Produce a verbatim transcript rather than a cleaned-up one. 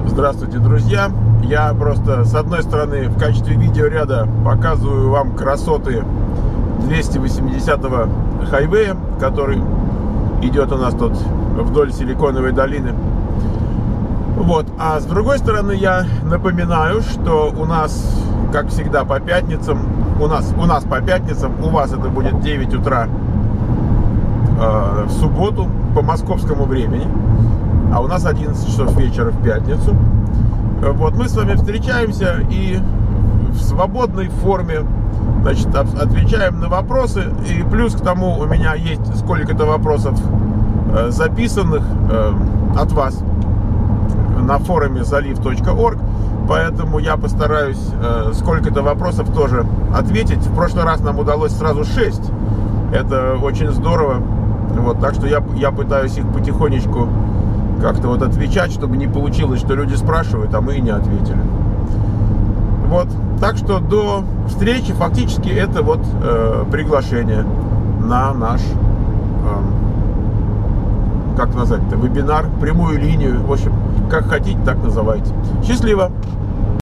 Здравствуйте, друзья! Я просто с одной стороны в качестве видеоряда показываю вам красоты двести восьмидесятого хайвея, который идет у нас тут вдоль Силиконовой долины. Вот. А с другой стороны я напоминаю, что у нас, как всегда, по пятницам, у нас, у нас по пятницам, у вас это будет девять утра э, в субботу по московскому времени, а у нас одиннадцать часов вечера в пятницу. Вот, мы с вами встречаемся и в свободной форме, значит, отвечаем на вопросы. И плюс к тому у меня есть сколько-то вопросов э, записанных э, от вас на форуме залив точка орг, поэтому я постараюсь э, сколько-то вопросов тоже ответить. В прошлый раз нам удалось сразу шесть. Это очень здорово. Вот, так что я, я пытаюсь их потихонечку как-то вот отвечать, чтобы не получилось, что люди спрашивают, а мы и не ответили. Вот. Так что до встречи. Фактически это вот э, приглашение на наш, э, как назвать-то, вебинар, прямую линию. В общем, как хотите, так называйте. Счастливо!